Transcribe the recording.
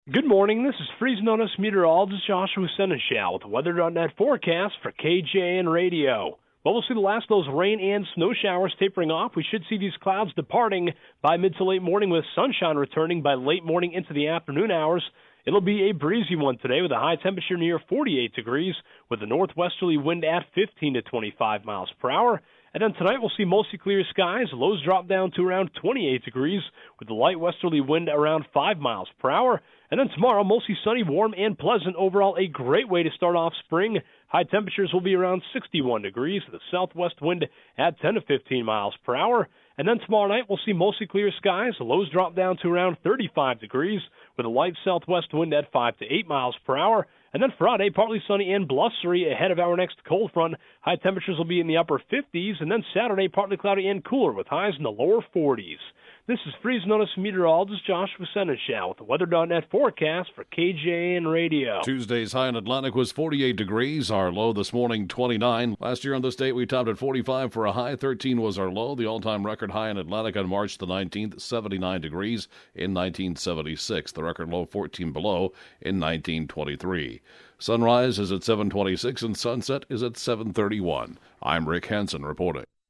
Good morning. This is Freeze Notice meteorologist Joshua Seneschal with the Weather.net forecast for KJN Radio. Well, we'll see the last of those rain and snow showers tapering off. We should see these clouds departing by mid to late morning with sunshine returning by late morning into the afternoon hours. It'll be a breezy one today with a high temperature near 48 degrees with a northwesterly wind at 15 to 25 miles per hour. And then tonight we'll see mostly clear skies. Lows drop down to around 28 degrees with a light westerly wind around 5 miles per hour. And then tomorrow, mostly sunny, warm, and pleasant. Overall, a great way to start off spring. High temperatures will be around 61 degrees with a southwest wind at 10 to 15 miles per hour. And then tomorrow night, we'll see mostly clear skies. Lows drop down to around 35 degrees with a light southwest wind at 5 to 8 miles per hour. And then Friday, partly sunny and blustery ahead of our next cold front. High temperatures will be in the upper 50s. And then Saturday, partly cloudy and cooler with highs in the lower 40s. This is Freeze Notice meteorologist Joshua Seneschal with the Weather.net forecast for KJN Radio. Tuesday's high in Atlantic was 48 degrees. Our low this morning, 29. Last year on this date, we topped at 45 for a high. 13 was our low. The all-time record high in Atlantic on March the 19th, 79 degrees in 1976. The record low, 14 below in 1923. Sunrise is at 7:26 and sunset is at 7:31. I'm Rick Hansen reporting.